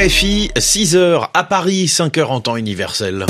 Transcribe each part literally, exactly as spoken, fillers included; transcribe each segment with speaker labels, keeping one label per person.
Speaker 1: R F I, six heures à Paris, cinq heures en temps universel.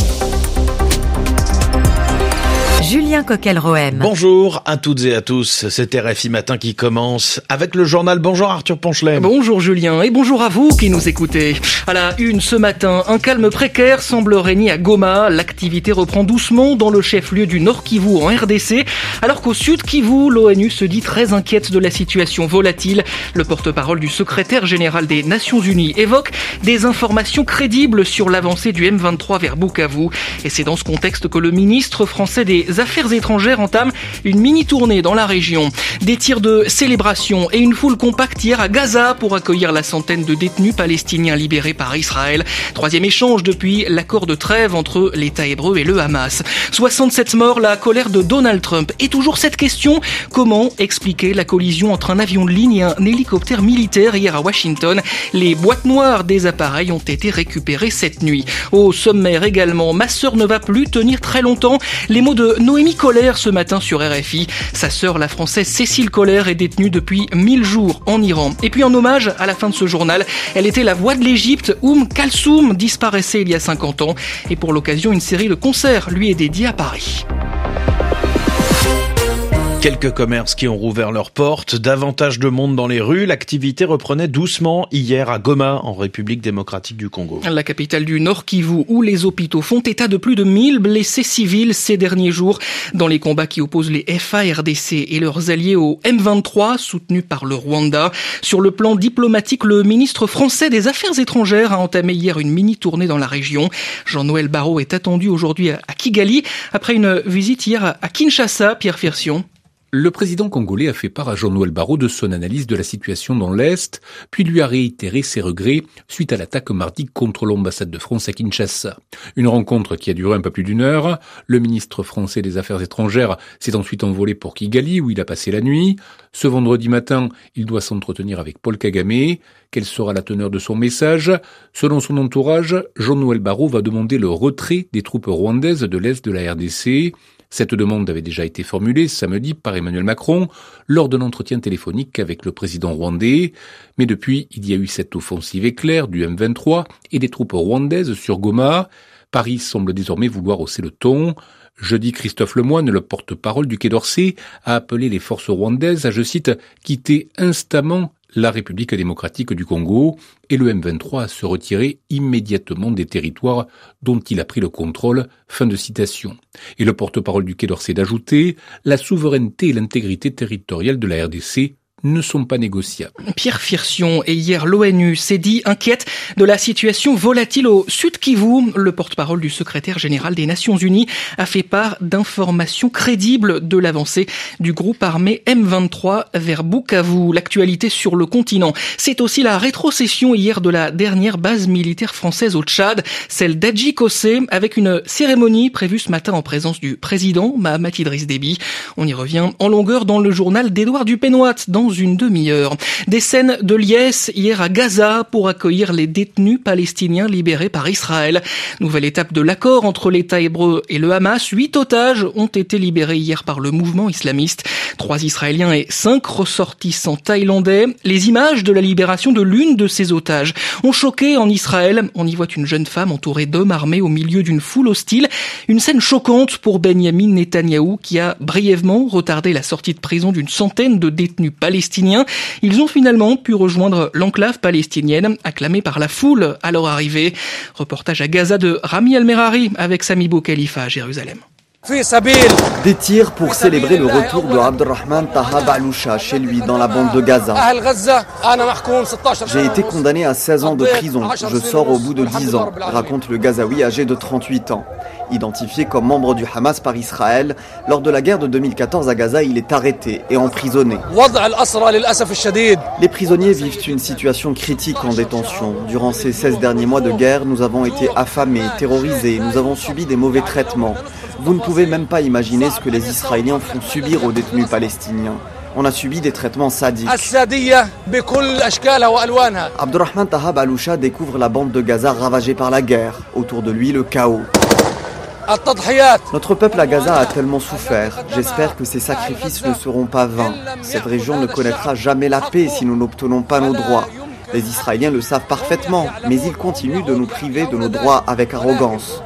Speaker 2: Julien Coquel-Rohem.
Speaker 1: Bonjour à toutes et à tous, c'est R F I Matin qui commence avec le journal. Bonjour Arthur Ponchelet.
Speaker 3: Bonjour Julien et bonjour à vous qui nous écoutez. À la une ce matin, un calme précaire semble régner à Goma. L'activité reprend doucement dans le chef-lieu du Nord Kivu en R D C, alors qu'au Sud Kivu, l'ONU se dit très inquiète de la situation volatile. Le porte-parole du secrétaire général des Nations Unies évoque des informations crédibles sur l'avancée du M vingt-trois vers Bukavu. Et c'est dans ce contexte que le ministre français des Affaires étrangères entame une mini-tournée dans la région. Des tirs de célébration et une foule compacte hier à Gaza pour accueillir la centaine de détenus palestiniens libérés par Israël. Troisième échange depuis l'accord de trêve entre l'État hébreu et le Hamas. soixante-sept morts, la colère de Donald Trump. Et toujours cette question, comment expliquer la collision entre un avion de ligne et un hélicoptère militaire hier à Washington? Les boîtes noires des appareils ont été récupérées cette nuit. Au sommaire également, ma sœur ne va plus tenir très longtemps. Les mots de Noémie Colère ce matin sur R F I. Sa sœur, la française Cécile Colère, est détenue depuis mille jours en Iran. Et puis en hommage, à la fin de ce journal, elle était la voix de l'Égypte. Oum Kalsoum disparaissait il y a cinquante ans. Et pour l'occasion, une série de concerts lui est dédiée à Paris.
Speaker 1: Quelques commerces qui ont rouvert leurs portes, davantage de monde dans les rues. L'activité reprenait doucement hier à Goma, en République démocratique du Congo.
Speaker 3: La capitale du Nord Kivu, où les hôpitaux font état de plus de mille blessés civils ces derniers jours dans les combats qui opposent les F A R D C et leurs alliés au M vingt-trois, soutenus par le Rwanda. Sur le plan diplomatique, le ministre français des Affaires étrangères a entamé hier une mini-tournée dans la région. Jean-Noël Barrot est attendu aujourd'hui à Kigali, après une visite hier à Kinshasa. Pierre Firsion.
Speaker 4: Le président congolais a fait part à Jean-Noël Barrot de son analyse de la situation dans l'Est, puis lui a réitéré ses regrets suite à l'attaque mardi contre l'ambassade de France à Kinshasa. Une rencontre qui a duré un peu plus d'une heure. Le ministre français des Affaires étrangères s'est ensuite envolé pour Kigali, où il a passé la nuit. Ce vendredi matin, il doit s'entretenir avec Paul Kagame. Quelle sera la teneur de son message? Selon son entourage, Jean-Noël Barrot va demander le retrait des troupes rwandaises de l'Est de la R D C. Cette demande avait déjà été formulée samedi par Emmanuel Macron lors d'un entretien téléphonique avec le président rwandais. Mais depuis, il y a eu cette offensive éclair du M vingt-trois et des troupes rwandaises sur Goma. Paris semble désormais vouloir hausser le ton. Jeudi, Christophe Lemoyne, le porte-parole du Quai d'Orsay, a appelé les forces rwandaises à, je cite, quitter instamment la République démocratique du Congo et le M vingt-trois à se retirer immédiatement des territoires dont il a pris le contrôle. Fin de citation. Et le porte-parole du Quai d'Orsay d'ajouter, la souveraineté et l'intégrité territoriale de la R D C ne sont pas négociables.
Speaker 3: Pierre Firsion, et hier l'ONU s'est dit inquiète de la situation volatile au Sud Kivu. Le porte-parole du secrétaire général des Nations Unies a fait part d'informations crédibles de l'avancée du groupe armé M vingt-trois vers Bukavu. L'actualité sur le continent, c'est aussi la rétrocession hier de la dernière base militaire française au Tchad, celle d'Adji-Kossé, avec une cérémonie prévue ce matin en présence du président Mahamat Idriss Déby. On y revient en longueur dans le journal d'Édouard Dupénoit dans une demi-heure. Des scènes de liesse hier à Gaza pour accueillir les détenus palestiniens libérés par Israël. Nouvelle étape de l'accord entre l'État hébreu et le Hamas. Huit otages ont été libérés hier par le mouvement islamiste. Trois Israéliens et cinq ressortissants thaïlandais. Les images de la libération de l'une de ces otages ont choqué en Israël. On y voit une jeune femme entourée d'hommes armés au milieu d'une foule hostile. Une scène choquante pour Benyamin Netanyahou qui a brièvement retardé la sortie de prison d'une centaine de détenus palestiniens. Ils ont finalement pu rejoindre l'enclave palestinienne, acclamée par la foule à leur arrivée. Reportage à Gaza de Rami El-Merari avec Sami Boukhalifa à Jérusalem.
Speaker 5: Des tirs pour célébrer le retour de Abdurrahman Taha Baloucha chez lui dans la bande de Gaza. J'ai été condamné à seize ans de prison. Je sors au bout de dix ans, raconte le Gazaoui âgé de trente-huit ans. Identifié comme membre du Hamas par Israël, lors de la guerre de deux mille quatorze à Gaza, il est arrêté et emprisonné. Les prisonniers vivent une situation critique en détention. Durant ces seize derniers mois de guerre, nous avons été affamés, terrorisés, nous avons subi des mauvais traitements. Vous ne pouvez même pas imaginer ce que les Israéliens font subir aux détenus palestiniens. On a subi des traitements sadiques. Abdurrahman Taha Baloucha découvre la bande de Gaza ravagée par la guerre. Autour de lui, le chaos. Notre peuple à Gaza a tellement souffert. J'espère que ces sacrifices ne seront pas vains. Cette région ne connaîtra jamais la paix si nous n'obtenons pas nos droits. Les Israéliens le savent parfaitement, mais ils continuent de nous priver de nos droits avec arrogance.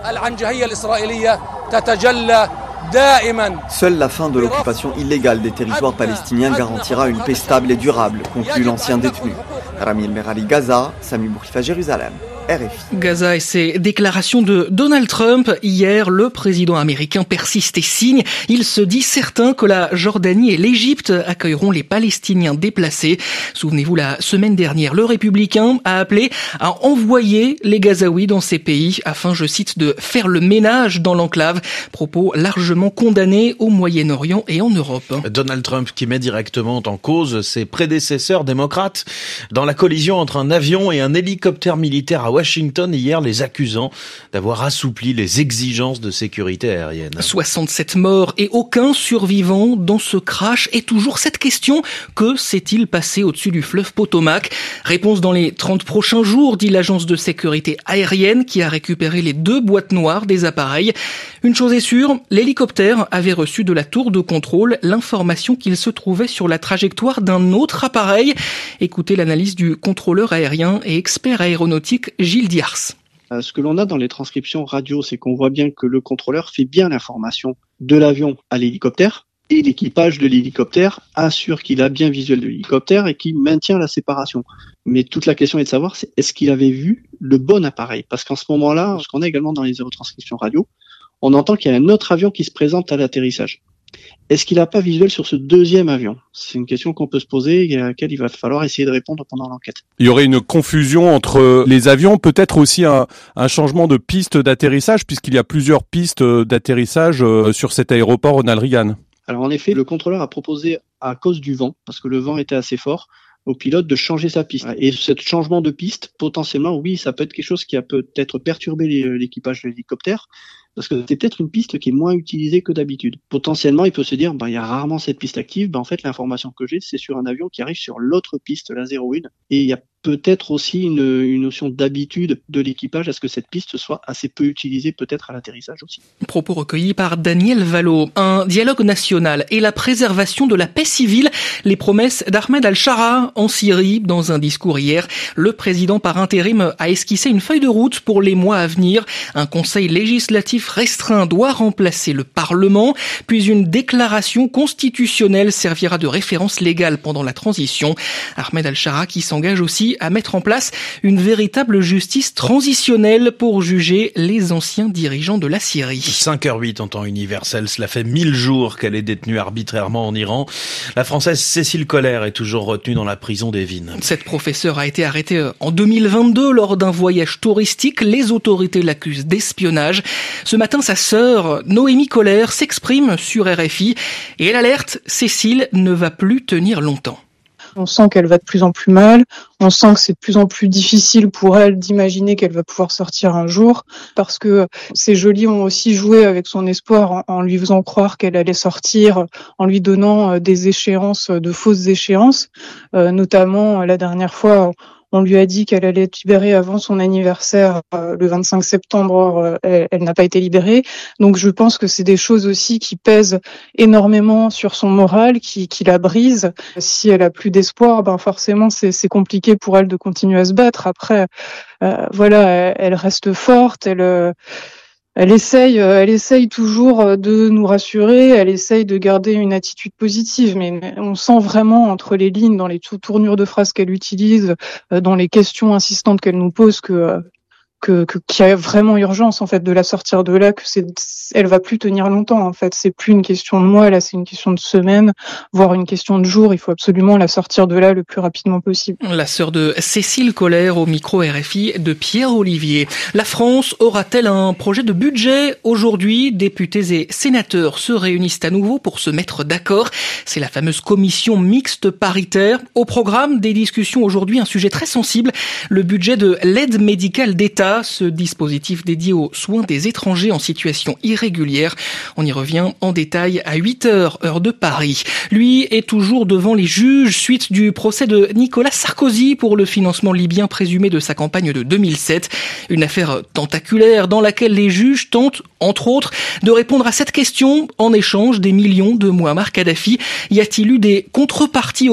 Speaker 5: Seule la fin de l'occupation illégale des territoires palestiniens garantira une paix stable et durable, conclut l'ancien détenu. Rami El Merali, Gaza, Sami Boukhifa, Jérusalem. R F I.
Speaker 3: Gaza et ses déclarations de Donald Trump. Hier, le président américain persiste et signe. Il se dit certain que la Jordanie et l'Égypte accueilleront les Palestiniens déplacés. Souvenez-vous, la semaine dernière, le républicain a appelé à envoyer les Gazaouis dans ces pays afin, je cite, de faire le ménage dans l'enclave. Propos largement condamnés au Moyen-Orient et en Europe.
Speaker 1: Donald Trump qui met directement en cause ses prédécesseurs démocrates dans la collision entre un avion et un hélicoptère militaire à Washington hier, les accusant d'avoir assoupli les exigences de sécurité aérienne.
Speaker 3: soixante-sept morts et aucun survivant dans ce crash. Et toujours cette question, que s'est-il passé au-dessus du fleuve Potomac? Réponse dans les trente prochains jours, dit l'agence de sécurité aérienne qui a récupéré les deux boîtes noires des appareils. Une chose est sûre, l'hélicoptère avait reçu de la tour de contrôle l'information qu'il se trouvait sur la trajectoire d'un autre appareil. Écoutez l'analyse du contrôleur aérien et expert aéronautique Gilles Diars.
Speaker 6: Ce que l'on a dans les transcriptions radio, c'est qu'on voit bien que le contrôleur fait bien l'information de l'avion à l'hélicoptère et l'équipage de l'hélicoptère assure qu'il a bien visuel de l'hélicoptère et qu'il maintient la séparation. Mais toute la question est de savoir, c'est est-ce qu'il avait vu le bon appareil? Parce qu'en ce moment-là, ce qu'on a également dans les retranscriptions radio, on entend qu'il y a un autre avion qui se présente à l'atterrissage. Est-ce qu'il n'a pas visuel sur ce deuxième avion? C'est une question qu'on peut se poser et à laquelle il va falloir essayer de répondre pendant l'enquête.
Speaker 7: Il y aurait une confusion entre les avions, peut-être aussi un, un changement de piste d'atterrissage, puisqu'il y a plusieurs pistes d'atterrissage sur cet aéroport Ronald Reagan.
Speaker 6: Alors en effet, le contrôleur a proposé, à cause du vent, parce que le vent était assez fort, au pilote de changer sa piste. Et ce changement de piste, potentiellement, oui, ça peut être quelque chose qui a peut-être perturbé l'équipage de l'hélicoptère, parce que c'est peut-être une piste qui est moins utilisée que d'habitude. Potentiellement, il peut se dire, bah, il y a rarement cette piste active. Bah, en fait, l'information que j'ai, c'est sur un avion qui arrive sur l'autre piste, la zéro un. Et il y a peut-être aussi une, une notion d'habitude de l'équipage à ce que cette piste soit assez peu utilisée, peut-être à l'atterrissage aussi.
Speaker 3: Propos recueillis par Daniel Valo. Un dialogue national et la préservation de la paix civile, les promesses d'Ahmed al-Shara en Syrie. Dans un discours hier, le président par intérim a esquissé une feuille de route pour les mois à venir. Un conseil législatif restreint doit remplacer le Parlement, puis une déclaration constitutionnelle servira de référence légale pendant la transition. Ahmed al-Shara qui s'engage aussi à mettre en place une véritable justice transitionnelle pour juger les anciens dirigeants de la Syrie.
Speaker 1: cinq heures huit en temps universel, cela fait mille jours qu'elle est détenue arbitrairement en Iran. La Française Cécile Collère est toujours retenue dans la prison d'Evin.
Speaker 3: Cette professeure a été arrêtée en deux mille vingt-deux lors d'un voyage touristique. Les autorités l'accusent d'espionnage. Ce matin, sa sœur, Noémie Collère, s'exprime sur R F I et elle alerte, Cécile ne va plus tenir longtemps.
Speaker 8: On sent qu'elle va de plus en plus mal, on sent que c'est de plus en plus difficile pour elle d'imaginer qu'elle va pouvoir sortir un jour, parce que ces geôliers ont aussi joué avec son espoir en, en lui faisant croire qu'elle allait sortir, en lui donnant des échéances, de fausses échéances, euh, notamment la dernière fois. On lui a dit qu'elle allait être libérée avant son anniversaire, euh, le vingt-cinq septembre, or, euh, elle, elle n'a pas été libérée. Donc je pense que c'est des choses aussi qui pèsent énormément sur son moral, qui, qui la brisent. Si elle a plus d'espoir, ben forcément c'est, c'est compliqué pour elle de continuer à se battre. Après, euh, voilà, elle, elle reste forte, elle... Euh, Elle essaye, elle essaye toujours de nous rassurer, elle essaye de garder une attitude positive, mais on sent vraiment entre les lignes, dans les tournures de phrases qu'elle utilise, dans les questions insistantes qu'elle nous pose, que que, que qu'il y a vraiment urgence en fait de la sortir de là, que c'est, elle va plus tenir longtemps en fait. C'est plus une question de mois, là c'est une question de semaines, voire une question de jours. Il faut absolument la sortir de là le plus rapidement possible.
Speaker 3: La sœur de Cécile Collère au micro R F I de Pierre Olivier. La France aura-t-elle un projet de budget aujourd'hui? Députés et sénateurs se réunissent à nouveau pour se mettre d'accord. C'est la fameuse commission mixte paritaire. Au programme des discussions aujourd'hui, un sujet très sensible, le budget de l'aide médicale d'État. Ce dispositif dédié aux soins des étrangers en situation irrégulière. On y revient en détail à huit heures, heure de Paris. Lui est toujours devant les juges suite du procès de Nicolas Sarkozy pour le financement libyen présumé de sa campagne de deux mille sept. Une affaire tentaculaire dans laquelle les juges tentent, entre autres, de répondre à cette question en échange des millions de Mouammar Kadhafi. Y a-t-il eu des contreparties au pacte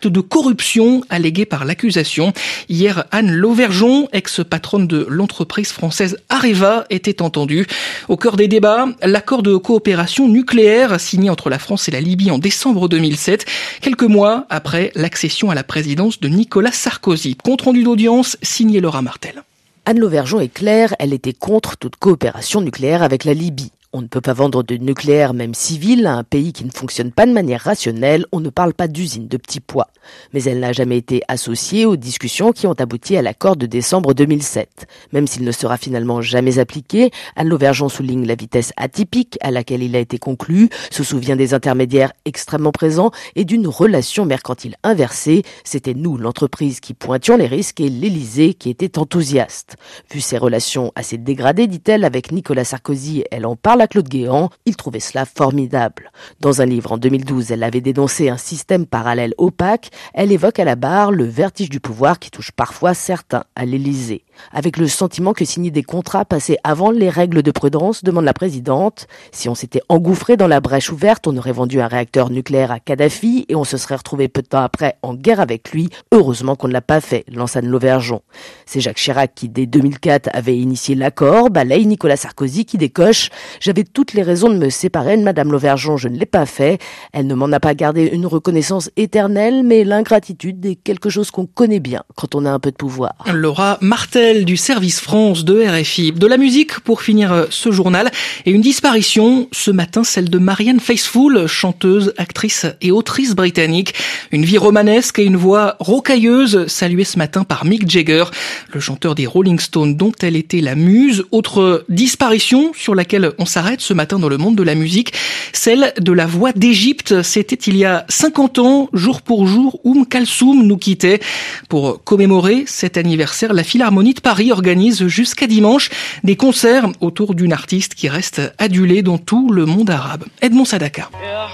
Speaker 3: actes de corruption allégués par l'accusation. Hier, Anne Lauvergeon, ex-patronne de l'entreprise française Areva, était entendue. Au cœur des débats, l'accord de coopération nucléaire signé entre la France et la Libye en décembre deux mille sept, quelques mois après l'accession à la présidence de Nicolas Sarkozy. Compte rendu d'audience, signé Laura Martel.
Speaker 9: Anne Lauvergeon est claire, elle était contre toute coopération nucléaire avec la Libye. On ne peut pas vendre de nucléaire, même civil, à un pays qui ne fonctionne pas de manière rationnelle. On ne parle pas d'usine de petits pois. Mais elle n'a jamais été associée aux discussions qui ont abouti à l'accord de décembre deux mille sept. Même s'il ne sera finalement jamais appliqué, Anne Lauvergeon souligne la vitesse atypique à laquelle il a été conclu, se souvient des intermédiaires extrêmement présents et d'une relation mercantile inversée. C'était nous, l'entreprise, qui pointions les risques et l'Élysée qui était enthousiaste. Vu ces relations assez dégradées, dit-elle, avec Nicolas Sarkozy, elle en parle à Claude Guéant, il trouvait cela formidable. Dans un livre en deux mille douze, elle avait dénoncé un système parallèle opaque. Elle évoque à la barre le vertige du pouvoir qui touche parfois certains à l'Élysée. Avec le sentiment que signer des contrats passés avant les règles de prudence, demande la présidente. Si on s'était engouffré dans la brèche ouverte, on aurait vendu un réacteur nucléaire à Kadhafi et on se serait retrouvé peu de temps après en guerre avec lui. Heureusement qu'on ne l'a pas fait, lance Anne Lauvergeon. C'est Jacques Chirac qui, dès deux mille quatre, avait initié l'accord. Balaye Nicolas Sarkozy qui décoche. J'avais toutes les raisons de me séparer de Madame Lauvergeon, je ne l'ai pas fait. Elle ne m'en a pas gardé une reconnaissance éternelle, mais l'ingratitude est quelque chose qu'on connaît bien quand on a un peu de pouvoir.
Speaker 3: Laura Martel du service France de R F I. De la musique pour finir ce journal et une disparition ce matin, celle de Marianne Faithfull, chanteuse, actrice et autrice britannique. Une vie romanesque et une voix rocailleuse saluée ce matin par Mick Jagger, le chanteur des Rolling Stones dont elle était la muse. Autre disparition sur laquelle on s'arrête ce matin dans le monde de la musique, celle de la voix d'Égypte. C'était il y a cinquante ans, jour pour jour, Oum Kalsoum nous quittait. Pour commémorer cet anniversaire, la Philharmonie de Paris organise jusqu'à dimanche des concerts autour d'une artiste qui reste adulée dans tout le monde arabe. Edmond Sadaka.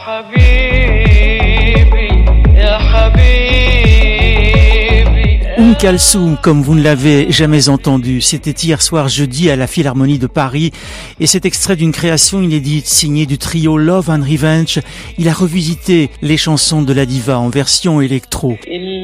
Speaker 10: Oum Kalsoum, comme vous ne l'avez jamais entendu, c'était hier soir jeudi à la Philharmonie de Paris et cet extrait d'une création inédite signée du trio Love and Revenge. Il a revisité les chansons de la diva en version électro.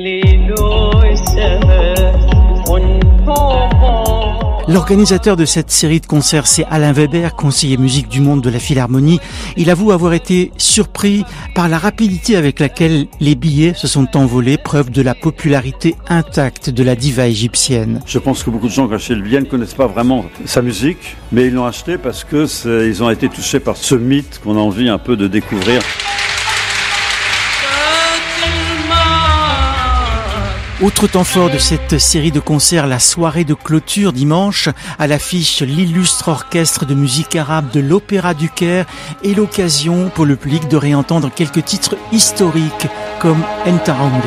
Speaker 10: L'organisateur de cette série de concerts, c'est Alain Weber, conseiller musique du monde de la Philharmonie. Il avoue avoir été surpris par la rapidité avec laquelle les billets se sont envolés, preuve de la popularité intacte de la diva égyptienne.
Speaker 11: Je pense que beaucoup de gens, quand ils viennent, ne connaissent pas vraiment sa musique, mais ils l'ont acheté parce que c'est, ils ont été touchés par ce mythe qu'on a envie un peu de découvrir.
Speaker 10: Autre temps fort de cette série de concerts, la soirée de clôture dimanche, à l'affiche l'illustre orchestre de musique arabe de l'Opéra du Caire et l'occasion pour le public de réentendre quelques titres historiques comme Enta Omri.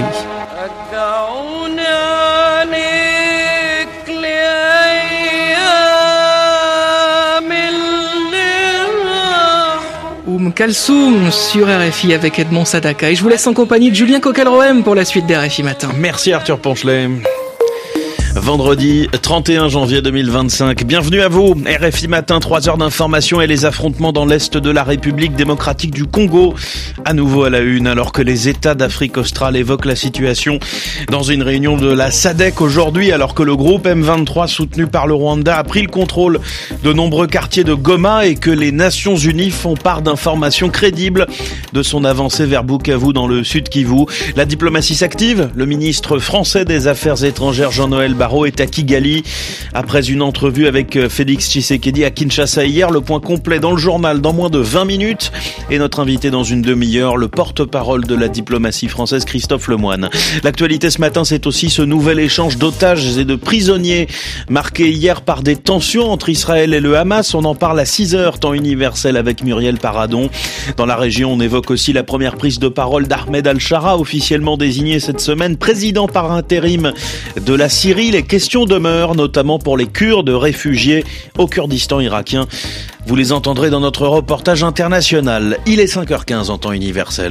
Speaker 3: Oum Kalsoum sur R F I avec Edmond Sadaka. Et je vous laisse en compagnie de Julien Coquel-Rohem pour la suite d'R F I Matin.
Speaker 1: Merci Arthur Ponchelet. Vendredi trente et un janvier deux mille vingt-cinq. Bienvenue à vous. R F I Matin, trois heures d'information et les affrontements dans l'Est de la République démocratique du Congo. À nouveau à la une, alors que les États d'Afrique australe évoquent la situation dans une réunion de la S A D C aujourd'hui, alors que le groupe M vingt-trois soutenu par le Rwanda a pris le contrôle de nombreux quartiers de Goma et que les Nations Unies font part d'informations crédibles de son avancée vers Bukavu dans le Sud Kivu. La diplomatie s'active. Le ministre français des Affaires étrangères Jean-Noël Barrot est à Kigali. Après une entrevue avec Félix Tshisekedi à Kinshasa hier, le point complet dans le journal dans moins de vingt minutes. Et notre invité dans une demi-heure, le porte-parole de la diplomatie française, Christophe Lemoine. L'actualité ce matin, c'est aussi ce nouvel échange d'otages et de prisonniers marqué hier par des tensions entre Israël et le Hamas. On en parle à six heures, temps universel avec Muriel Paradon. Dans la région, on évoque aussi la première prise de parole d'Ahmed Al-Shara, officiellement désigné cette semaine président par intérim de la Syrie. Les questions demeurent, notamment pour les Kurdes réfugiés au Kurdistan irakien. Vous les entendrez dans notre reportage international. Il est cinq heures quinze en temps universel.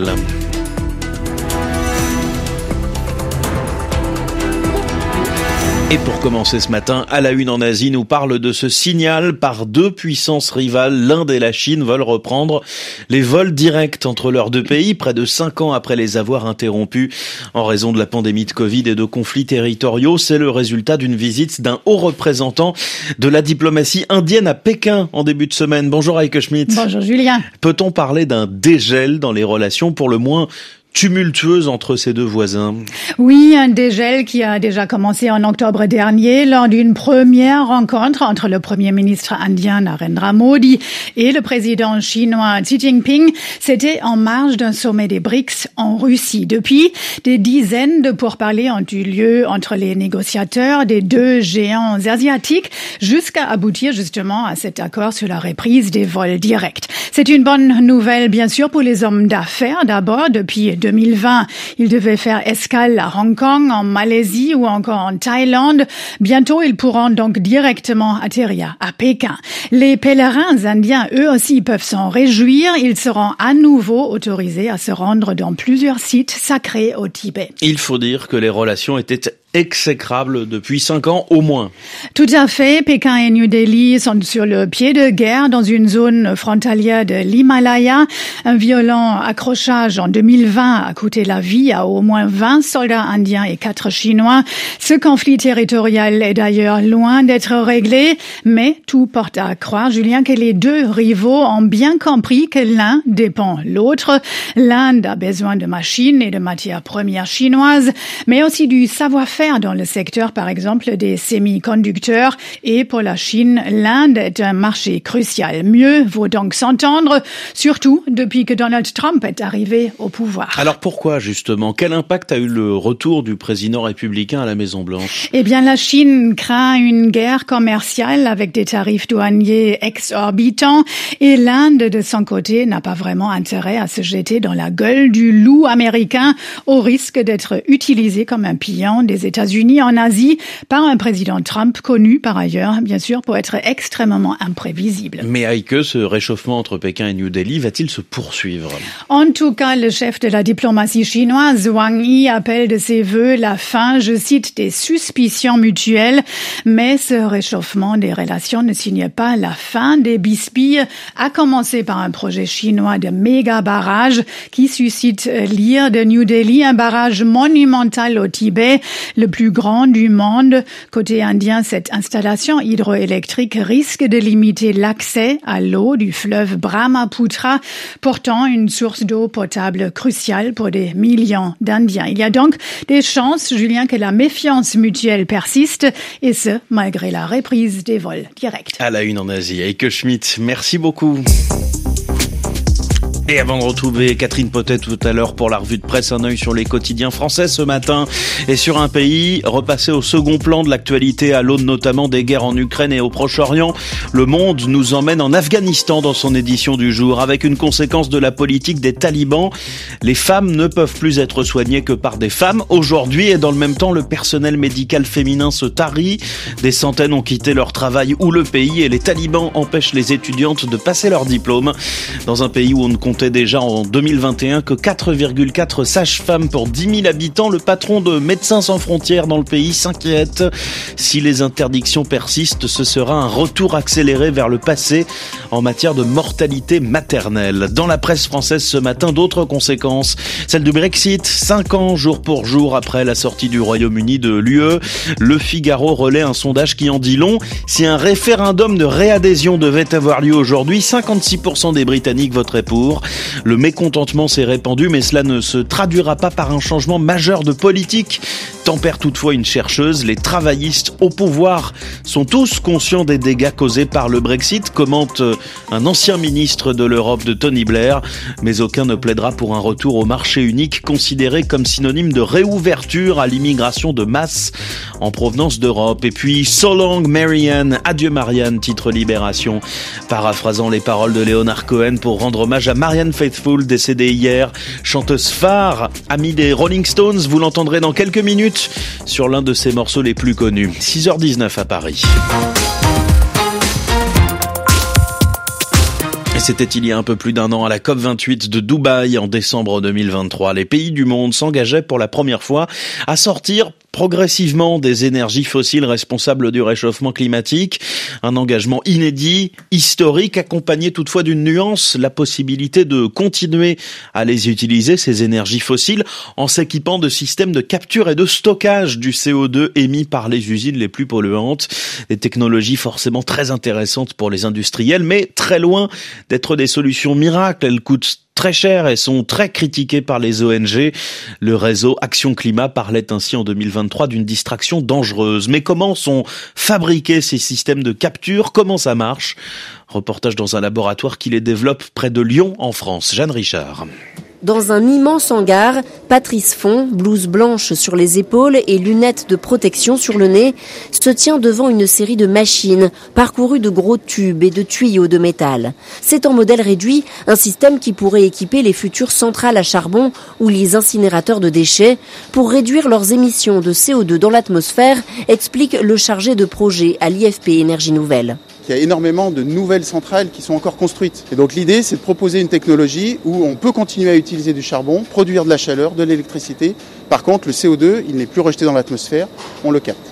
Speaker 1: Et pour commencer ce matin, à la une en Asie, nous parle de ce signal par deux puissances rivales. L'Inde et la Chine veulent reprendre les vols directs entre leurs deux pays, près de cinq ans après les avoir interrompus en raison de la pandémie de Covid et de conflits territoriaux. C'est le résultat d'une visite d'un haut représentant de la diplomatie indienne à Pékin en début de semaine. Bonjour Heike Schmidt.
Speaker 12: Bonjour Julien.
Speaker 1: Peut-on parler d'un dégel dans les relations pour le moins tumultueuse entre ces deux voisins?
Speaker 12: Oui, un dégel qui a déjà commencé en octobre dernier lors d'une première rencontre entre le Premier ministre indien Narendra Modi et le président chinois Xi Jinping. C'était en marge d'un sommet des B R I C S en Russie. Depuis, des dizaines de pourparlers ont eu lieu entre les négociateurs des deux géants asiatiques jusqu'à aboutir justement à cet accord sur la reprise des vols directs. C'est une bonne nouvelle, bien sûr, pour les hommes d'affaires. D'abord, depuis deux mille vingt, ils devaient faire escale à Hong Kong, en Malaisie ou encore en Thaïlande. Bientôt, ils pourront donc directement atterrir à Pékin. Les pèlerins indiens, eux aussi, peuvent s'en réjouir. Ils seront à nouveau autorisés à se rendre dans plusieurs sites sacrés au Tibet.
Speaker 1: Il faut dire que les relations étaient exécrables depuis cinq ans au moins.
Speaker 12: Tout à fait. Pékin et New Delhi sont sur le pied de guerre dans une zone frontalière de l'Himalaya. Un violent accrochage en deux mille vingt a coûté la vie à au moins vingt soldats indiens et quatre Chinois. Ce conflit territorial est d'ailleurs loin d'être réglé, mais tout porte à croire, Julien, que les deux rivaux ont bien compris que l'un dépend l'autre. L'Inde a besoin de machines et de matières premières chinoises, mais aussi du savoir-faire dans le secteur, par exemple, des semi-conducteurs. Et pour la Chine, l'Inde est un marché crucial. Mieux vaut donc s'entendre, surtout depuis que Donald Trump est arrivé au pouvoir.
Speaker 1: Alors pourquoi, justement? Quel impact a eu le retour du président républicain à la Maison-Blanche?
Speaker 12: Eh bien, la Chine craint une guerre commerciale avec des tarifs douaniers exorbitants. Et l'Inde, de son côté, n'a pas vraiment intérêt à se jeter dans la gueule du loup américain au risque d'être utilisé comme un pilon des États-Unis en Asie par un président Trump connu par ailleurs, bien sûr, pour être extrêmement imprévisible.
Speaker 1: Mais Heike, ce réchauffement entre Pékin et New Delhi va-t-il se poursuivre?
Speaker 12: En tout cas, le chef de la diplomatie chinoise, Wang Yi, appelle de ses vœux la fin, je cite, des suspicions mutuelles. Mais ce réchauffement des relations ne signe pas la fin des bisbilles, à commencer par un projet chinois de méga barrage qui suscite l'ire de New Delhi, un barrage monumental au Tibet, le plus grand du monde. Côté indien, cette installation hydroélectrique risque de limiter l'accès à l'eau du fleuve Brahmaputra, pourtant une source d'eau potable cruciale pour des millions d'Indiens. Il y a donc des chances, Julien, que la méfiance mutuelle persiste, et ce, malgré la reprise des vols directs.
Speaker 1: À la une en Asie, Heike Schmidt, merci beaucoup. Et avant de retrouver Catherine Potet tout à l'heure pour la revue de presse, un œil sur les quotidiens français ce matin et sur un pays repassé au second plan de l'actualité à l'aune notamment des guerres en Ukraine et au Proche-Orient. Le Monde nous emmène en Afghanistan dans son édition du jour avec une conséquence de la politique des talibans. Les femmes ne peuvent plus être soignées que par des femmes aujourd'hui et dans le même temps le personnel médical féminin se tarit. Des centaines ont quitté leur travail ou le pays et les talibans empêchent les étudiantes de passer leur diplôme. Dans un pays où on ne compte déjà en deux mille vingt et un que quatre virgule quatre sages-femmes pour dix mille habitants. Le patron de Médecins sans frontières dans le pays s'inquiète. Si les interdictions persistent, ce sera un retour accéléré vers le passé en matière de mortalité maternelle. Dans la presse française ce matin, d'autres conséquences. Celle du Brexit, cinq ans jour pour jour après la sortie du Royaume-Uni de l'U E. Le Figaro relaie un sondage qui en dit long. Si un référendum de réadhésion devait avoir lieu aujourd'hui, cinquante-six pour cent des Britanniques voteraient pour. Le mécontentement s'est répandu, mais cela ne se traduira pas par un changement majeur de politique. Tempère toutefois une chercheuse, les travaillistes au pouvoir sont tous conscients des dégâts causés par le Brexit, commente un ancien ministre de l'Europe de Tony Blair, mais aucun ne plaidera pour un retour au marché unique considéré comme synonyme de réouverture à l'immigration de masse en provenance d'Europe. Et puis So long Marianne, adieu Marianne, titre Libération, paraphrasant les paroles de Leonard Cohen pour rendre hommage à Marianne Faithfull, décédée hier, chanteuse phare, amie des Rolling Stones. Vous l'entendrez dans quelques minutes sur l'un de ses morceaux les plus connus. six heures dix-neuf à Paris. C'était il y a un peu plus d'un an à la COP vingt-huit de Dubaï en décembre deux mille vingt-trois. Les pays du monde s'engageaient pour la première fois à sortir progressivement des énergies fossiles responsables du réchauffement climatique. Un engagement inédit, historique, accompagné toutefois d'une nuance, la possibilité de continuer à les utiliser, ces énergies fossiles, en s'équipant de systèmes de capture et de stockage du C O deux émis par les usines les plus polluantes. Des technologies forcément très intéressantes pour les industriels, mais très loin d'être des solutions miracles. Elles coûtent très cher et sont très critiquées par les O N G. Le réseau Action Climat parlait ainsi en deux mille vingt-trois d'une distraction dangereuse. Mais comment sont fabriqués ces systèmes de capture ? Comment ça marche ? Reportage dans un laboratoire qui les développe près de Lyon en France. Jeanne Richard.
Speaker 13: Dans un immense hangar, Patrice Font, blouse blanche sur les épaules et lunettes de protection sur le nez, se tient devant une série de machines parcourues de gros tubes et de tuyaux de métal. C'est en modèle réduit, un système qui pourrait équiper les futures centrales à charbon ou les incinérateurs de déchets pour réduire leurs émissions de C O deux dans l'atmosphère, explique le chargé de projet à l'I F P Énergie Nouvelle.
Speaker 14: Il y a énormément de nouvelles centrales qui sont encore construites. Et donc l'idée, c'est de proposer une technologie où on peut continuer à utiliser du charbon, produire de la chaleur, de l'électricité. Par contre, le C O deux, il n'est plus rejeté dans l'atmosphère, on le capte.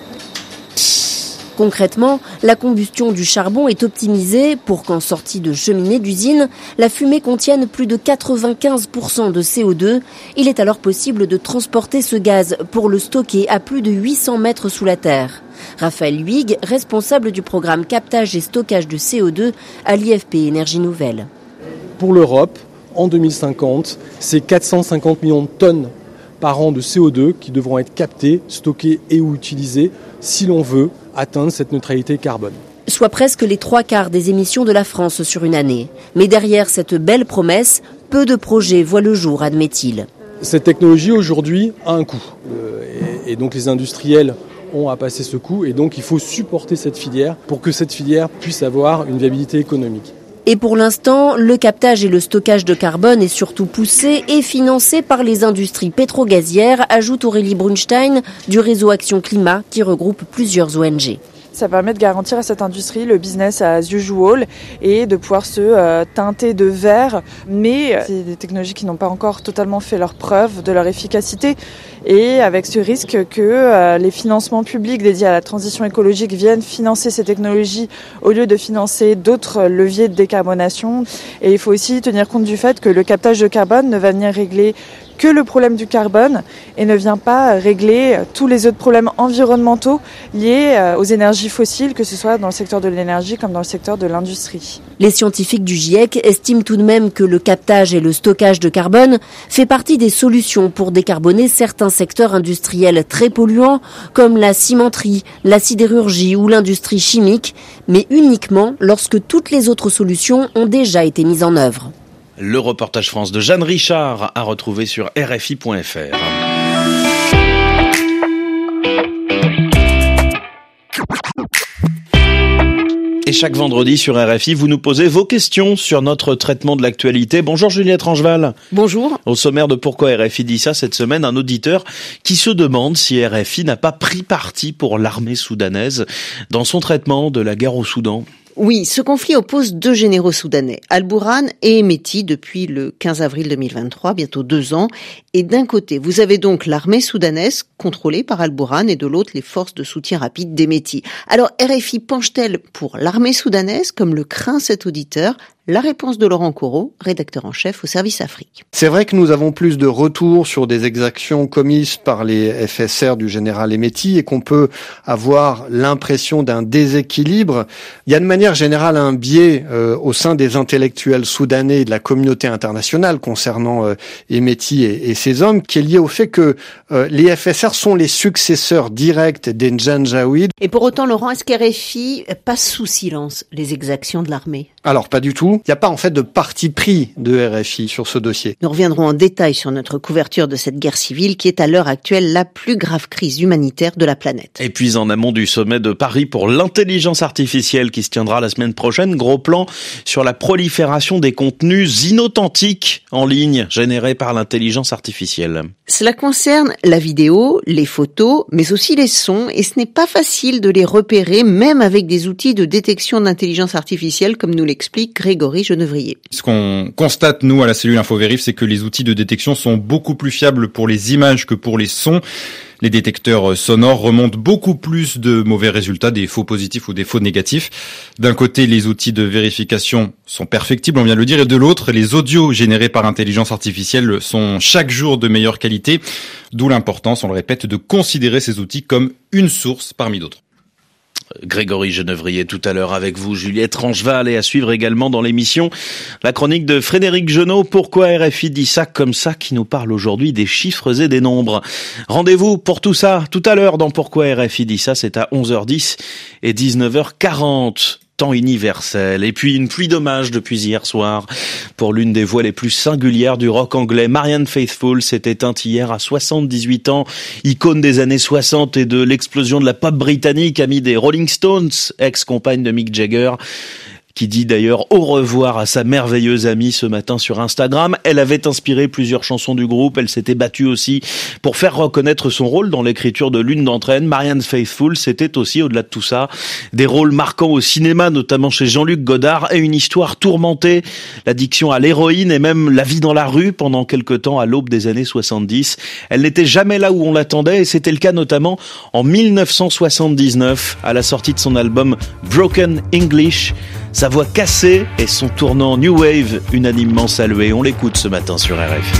Speaker 13: Concrètement, la combustion du charbon est optimisée pour qu'en sortie de cheminée d'usine, la fumée contienne plus de quatre-vingt-quinze pour cent de C O deux. Il est alors possible de transporter ce gaz pour le stocker à plus de huit cents mètres sous la terre. Raphaël Huyghe, responsable du programme captage et stockage de C O deux à l'I F P Énergie Nouvelle.
Speaker 15: Pour l'Europe, en deux mille cinquante, c'est quatre cent cinquante millions de tonnes par an de C O deux qui devront être captées, stockées et ou utilisées si l'on veut atteindre cette neutralité carbone.
Speaker 13: Soit presque les trois quarts des émissions de la France sur une année. Mais derrière cette belle promesse, peu de projets voient le jour, admet-il.
Speaker 15: Cette technologie aujourd'hui a un coût. Et, et donc les industriels ont à passer ce coût et donc il faut supporter cette filière pour que cette filière puisse avoir une viabilité économique.
Speaker 13: Et pour l'instant, le captage et le stockage de carbone est surtout poussé et financé par les industries pétro-gazières, ajoute Aurélie Brunstein du réseau Action Climat qui regroupe plusieurs O N G.
Speaker 16: Ça permet de garantir à cette industrie le business as usual et de pouvoir se euh, teinter de vert. Mais c'est des technologies qui n'ont pas encore totalement fait leur preuve de leur efficacité. Et avec ce risque que euh, les financements publics dédiés à la transition écologique viennent financer ces technologies au lieu de financer d'autres leviers de décarbonation. Et il faut aussi tenir compte du fait que le captage de carbone ne va venir régler que le problème du carbone et ne vient pas régler tous les autres problèmes environnementaux liés aux énergies fossiles, que ce soit dans le secteur de l'énergie comme dans le secteur de l'industrie.
Speaker 13: Les scientifiques du GIEC estiment tout de même que le captage et le stockage de carbone fait partie des solutions pour décarboner certains secteurs industriels très polluants comme la cimenterie, la sidérurgie ou l'industrie chimique, mais uniquement lorsque toutes les autres solutions ont déjà été mises en œuvre.
Speaker 1: Le reportage France de Jeanne Richard à retrouver sur R F I point F R. Et chaque vendredi sur R F I, vous nous posez vos questions sur notre traitement de l'actualité. Bonjour Juliette Rangeval.
Speaker 9: Bonjour.
Speaker 1: Au sommaire de Pourquoi R F I dit ça cette semaine, un auditeur qui se demande si R F I n'a pas pris parti pour l'armée soudanaise dans son traitement de la guerre au Soudan.
Speaker 17: Oui, ce conflit oppose deux généraux soudanais, Al-Bourhan et Hemeti, depuis le quinze avril deux mille vingt-trois, bientôt deux ans. Et d'un côté, vous avez donc l'armée soudanaise, contrôlée par Al-Bourhan, et de l'autre, les forces de soutien rapide d'Hemeti. Alors, R F I penche-t-elle pour l'armée soudanaise, comme le craint cet auditeur ? La réponse de Laurent Corot, rédacteur en chef au service Afrique.
Speaker 18: C'est vrai que nous avons plus de retours sur des exactions commises par les F S R du général Hemeti et qu'on peut avoir l'impression d'un déséquilibre. Il y a de manière générale un biais euh, au sein des intellectuels soudanais et de la communauté internationale concernant euh, Hemeti et, et ses hommes qui est lié au fait que euh, les F S R sont les successeurs directs des Janjaweed.
Speaker 17: Et pour autant, Laurent, est-ce qu'R F I passe sous silence les exactions de l'armée ?
Speaker 18: Alors, pas du tout. Il n'y a pas en fait de parti pris de R F I sur ce dossier.
Speaker 17: Nous reviendrons en détail sur notre couverture de cette guerre civile qui est à l'heure actuelle la plus grave crise humanitaire de la planète.
Speaker 1: Et puis en amont du sommet de Paris pour l'intelligence artificielle qui se tiendra la semaine prochaine, gros plan sur la prolifération des contenus inauthentiques en ligne générés par l'intelligence artificielle.
Speaker 17: Cela concerne la vidéo, les photos, mais aussi les sons et ce n'est pas facile de les repérer même avec des outils de détection d'intelligence artificielle comme nous les l'explique Grégory Genevrier.
Speaker 19: Ce qu'on constate, nous, à la cellule InfoVérif, c'est que les outils de détection sont beaucoup plus fiables pour les images que pour les sons. Les détecteurs sonores remontent beaucoup plus de mauvais résultats, des faux positifs ou des faux négatifs. D'un côté, les outils de vérification sont perfectibles, on vient de le dire, et de l'autre, les audios générés par intelligence artificielle sont chaque jour de meilleure qualité, d'où l'importance, on le répète, de considérer ces outils comme une source parmi d'autres.
Speaker 1: Grégory Genevrier tout à l'heure avec vous, Juliette Rangeval, et à suivre également dans l'émission la chronique de Frédéric Genot, Pourquoi R F I dit ça comme ça, qui nous parle aujourd'hui des chiffres et des nombres. Rendez-vous pour tout ça tout à l'heure dans Pourquoi R F I dit ça, c'est à onze heures dix et dix-neuf heures quarante. Temps universel. Et puis une pluie d'hommages depuis hier soir pour l'une des voix les plus singulières du rock anglais. Marianne Faithfull s'est éteinte hier à soixante-dix-huit ans, icône des années soixante et de l'explosion de la pop britannique, amie des Rolling Stones, ex-compagne de Mick Jagger, qui dit d'ailleurs au revoir à sa merveilleuse amie ce matin sur Instagram. Elle avait inspiré plusieurs chansons du groupe, elle s'était battue aussi pour faire reconnaître son rôle dans l'écriture de l'une d'entre elles. Marianne Faithfull, c'était aussi, au-delà de tout ça, des rôles marquants au cinéma, notamment chez Jean-Luc Godard, et une histoire tourmentée, l'addiction à l'héroïne et même la vie dans la rue pendant quelque temps à l'aube des années soixante-dix. Elle n'était jamais là où on l'attendait, et c'était le cas notamment en mille neuf cent soixante-dix-neuf, à la sortie de son album Broken English. Sa voix cassée et son tournant New Wave unanimement salué. On l'écoute ce matin sur R F I.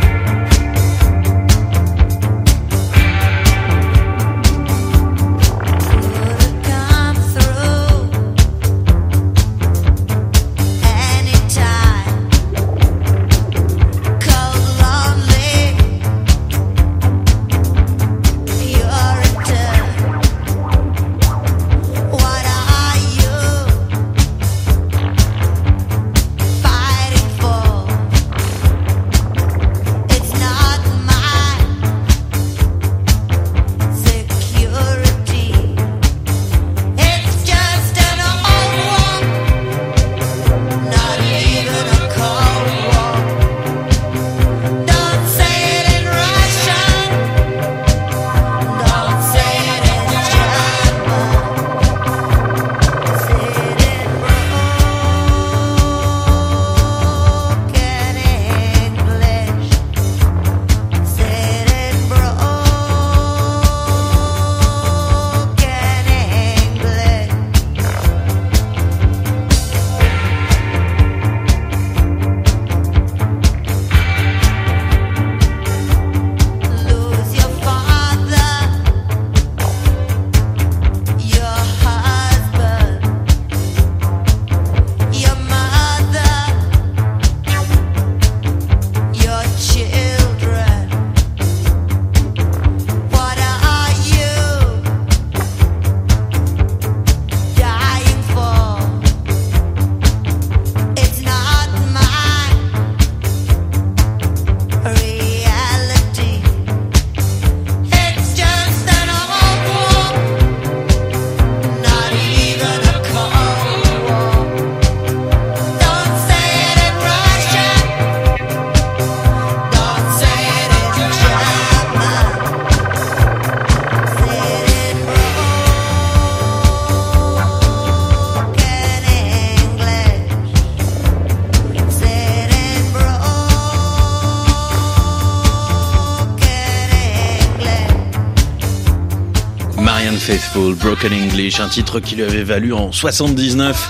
Speaker 1: Faithfull, Broken English, un titre qui lui avait valu en soixante-dix-neuf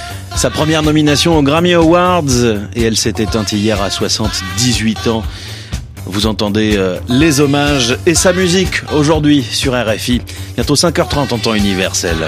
Speaker 1: sa première nomination aux Grammy Awards, et elle s'est éteinte hier à soixante-dix-huit ans. Vous entendez euh, les hommages et sa musique aujourd'hui sur R F I. Bientôt cinq heures trente en temps universel.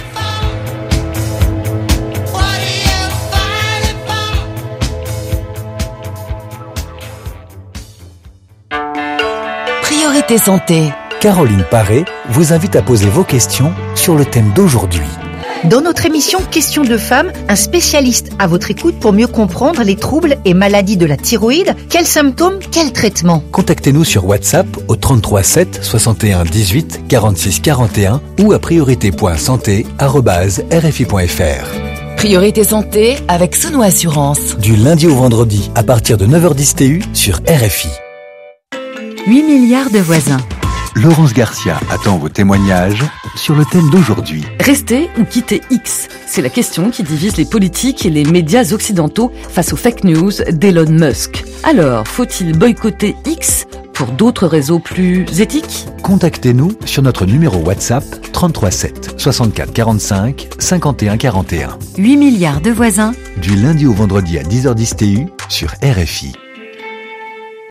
Speaker 2: Priorité santé.
Speaker 20: Caroline Paré vous invite à poser vos questions sur le thème d'aujourd'hui.
Speaker 21: Dans notre émission Questions de femmes, un spécialiste à votre écoute pour mieux comprendre les troubles et maladies de la thyroïde. Quels symptômes, quels traitements?
Speaker 20: Contactez-nous sur WhatsApp au trente-trois sept soixante et un dix-huit quarante-six quarante et un ou à priorité point santé arobase r f i point f r.
Speaker 2: Priorité santé avec Sono Assurance.
Speaker 20: Du lundi au vendredi à partir de neuf heures dix T U sur R F I.
Speaker 2: huit milliards de voisins.
Speaker 20: Laurence Garcia attend vos témoignages sur le thème d'aujourd'hui.
Speaker 4: Rester ou quitter X? C'est la question qui divise les politiques et les médias occidentaux face aux fake news d'Elon Musk. Alors, faut-il boycotter X pour d'autres réseaux plus éthiques?
Speaker 20: Contactez-nous sur notre numéro WhatsApp trente-trois sept soixante-quatre quarante-cinq cinquante et un quarante et un.
Speaker 21: huit milliards de voisins.
Speaker 20: Du lundi au vendredi à dix heures dix T U sur R F I.